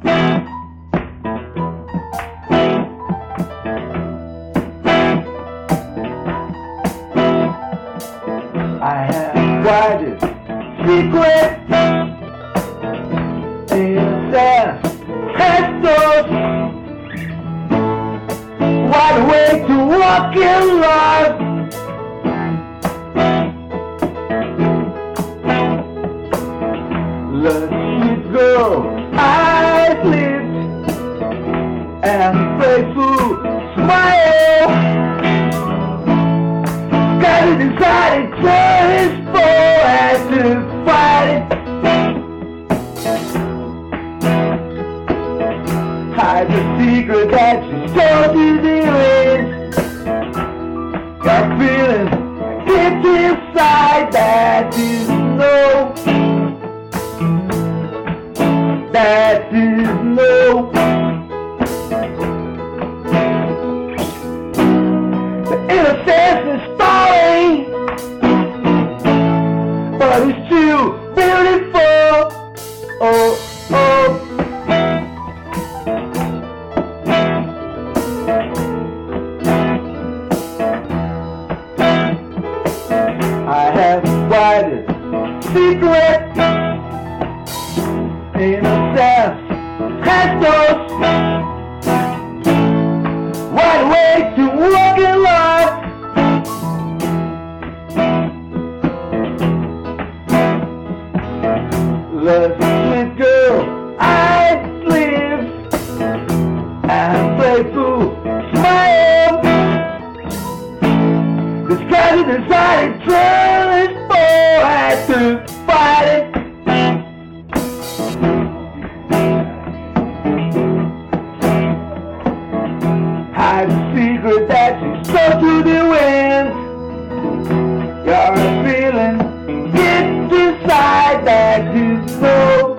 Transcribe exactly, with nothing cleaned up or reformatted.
I have widest secret in San Estos. What a way to walk in life. The sweet girl eyes lift and playful smile. Got it inside and turn his foe and to fight it. Hide the secret that you told you there is. Got feeling deep inside that you know. That is no. The innocence is stalling, but it's too beautiful. Oh, oh. I have widest secret in a San Estos. What a way to walk in life. The sweet girl I live and playful smile. Disguised inside and turn his bow and to fight it. Hide the secret that you stole to the wind. You're feeling deep inside that you know.